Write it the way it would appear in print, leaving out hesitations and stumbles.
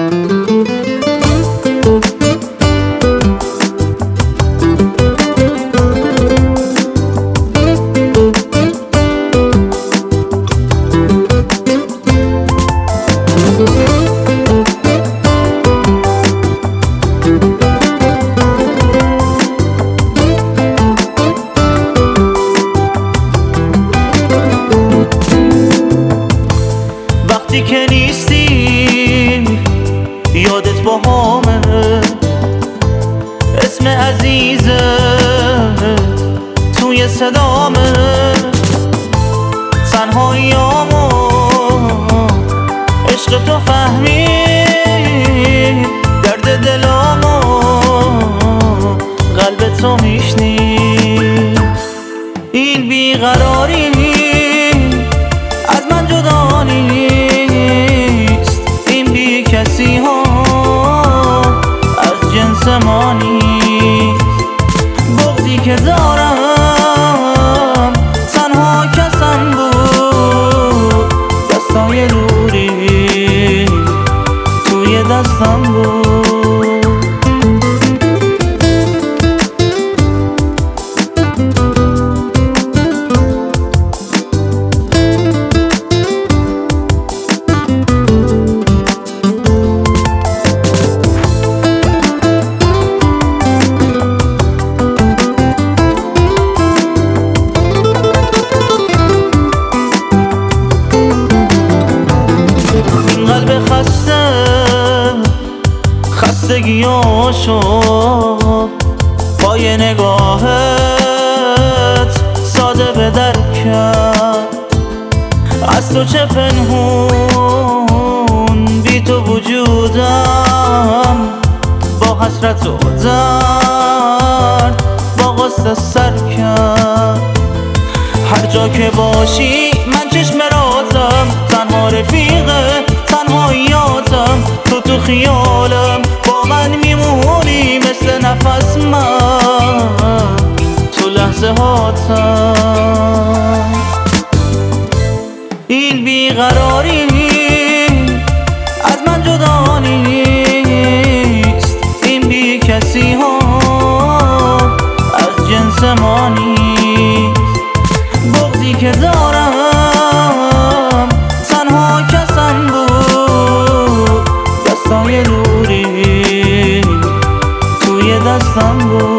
وقتی که نیستی یادت با همه، اسم عزیزت توی صدامه، تنهاییامو عشق تو فهمید، درد دلامو قلب تو میشنید. این بیقراری از من جدا نیست، این بی کسی ها از جنس ما نیست. بغضی که دارم تنها کسم بود، دستای دوری توی دستم بود. خستگیاشو پای نگاهت ساده به در کرد. از تو چه پنهون بی تو وجودم، با حسرت و درد با غصه سر کرد. هر جا که باشی من چشم رازم، تنها رفیقه تنهاییاتم، تو خیالم با من میمونی مثل نفس من تو لحظه هاتم. این بیقراری از من جدا نیست، این بی کسی ها از جنس ما نیست. بغضی که دارم تنها کسم بود، دستای دوری توی دستم بود.